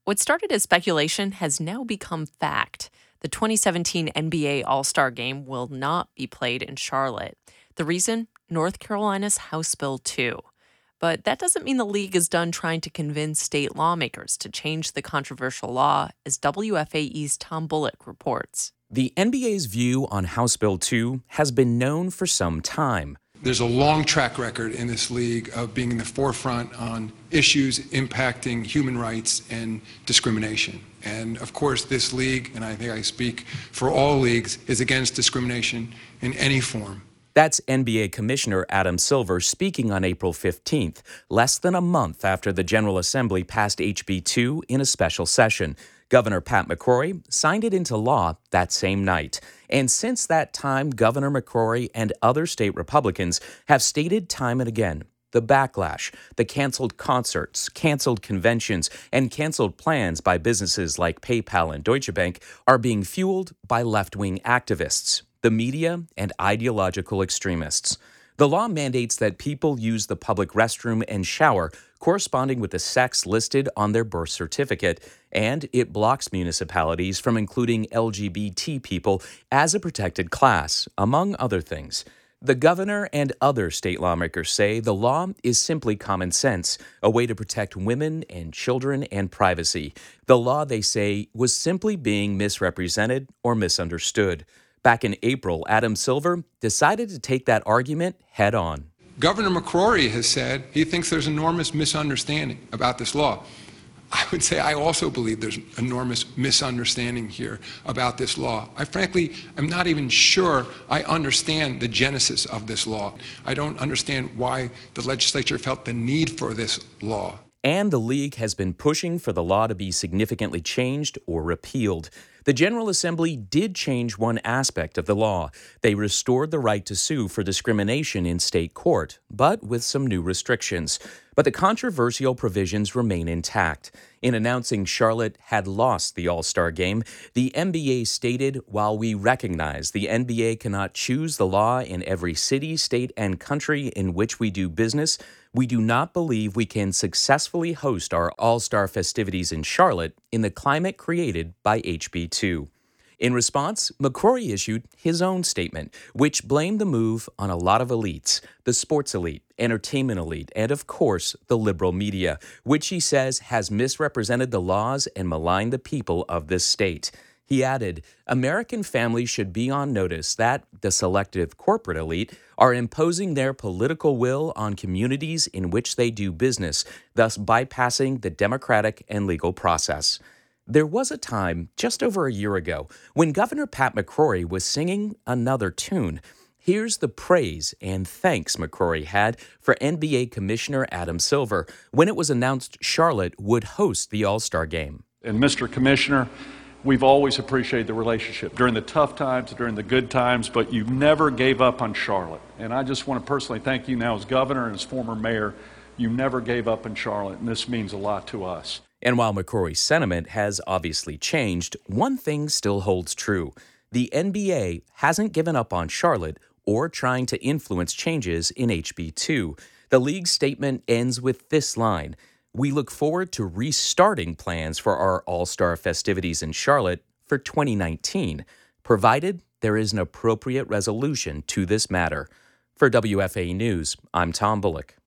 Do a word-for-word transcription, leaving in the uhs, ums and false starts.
What started as speculation has now become fact. The twenty seventeen N B A All Star Game will not be played in Charlotte. The reason? North Carolina's House Bill two. But that doesn't mean the league is done trying to convince state lawmakers to change the controversial law, as W F A E's Tom Bullock reports. The N B A's view on House Bill two has been known for some time. There's a long track record in this league of being in the forefront on issues impacting human rights and discrimination. And of course, this league, and I think I speak for all leagues, is against discrimination in any form. That's N B A Commissioner Adam Silver speaking on April fifteenth, less than a month after the General Assembly passed H B two in a special session. Governor Pat McCrory signed it into law that same night. And since that time, Governor McCrory and other state Republicans have stated time and again the backlash, the canceled concerts, canceled conventions, and canceled plans by businesses like PayPal and Deutsche Bank are being fueled by left-wing activists, the media, and ideological extremists. The law mandates that people use the public restroom and shower corresponding with the sex listed on their birth certificate, and it blocks municipalities from including L G B T people as a protected class, among other things. The governor and other state lawmakers say the law is simply common sense, a way to protect women and children and privacy. The law, they say, was simply being misrepresented or misunderstood. Back in April, Adam Silver decided to take that argument head on. Governor McCrory has said he thinks there's enormous misunderstanding about this law. I would say I also believe there's enormous misunderstanding here about this law. I frankly am not even sure I understand the genesis of this law. I don't understand why the legislature felt the need for this law. And the league has been pushing for the law to be significantly changed or repealed. The General Assembly did change one aspect of the law. They restored the right to sue for discrimination in state court, but with some new restrictions. But the controversial provisions remain intact. In announcing Charlotte had lost the All-Star Game, the N B A stated, "While we recognize the N B A cannot choose the law in every city, state, and country in which we do business, we do not believe we can successfully host our All-Star festivities in Charlotte in the climate created by H B two. In response, McCrory issued his own statement, which blamed the move on a lot of elites, the sports elite, entertainment elite, and of course, the liberal media, which he says has misrepresented the laws and maligned the people of this state. He added, American families should be on notice that the selective corporate elite are imposing their political will on communities in which they do business, thus bypassing the democratic and legal process. There was a time, just over a year ago, when Governor Pat McCrory was singing another tune. Here's the praise and thanks McCrory had for N B A Commissioner Adam Silver when it was announced Charlotte would host the All-Star Game. And Mister Commissioner, we've always appreciated the relationship during the tough times, during the good times, but you never gave up on Charlotte. And I just want to personally thank you now as governor and as former mayor. You never gave up on Charlotte, and this means a lot to us. And while McCrory's sentiment has obviously changed, one thing still holds true. The N B A hasn't given up on Charlotte or trying to influence changes in H B two. The league's statement ends with this line: "We look forward to restarting plans for our All-Star festivities in Charlotte for twenty nineteen, provided there is an appropriate resolution to this matter." For W F A E News, I'm Tom Bullock.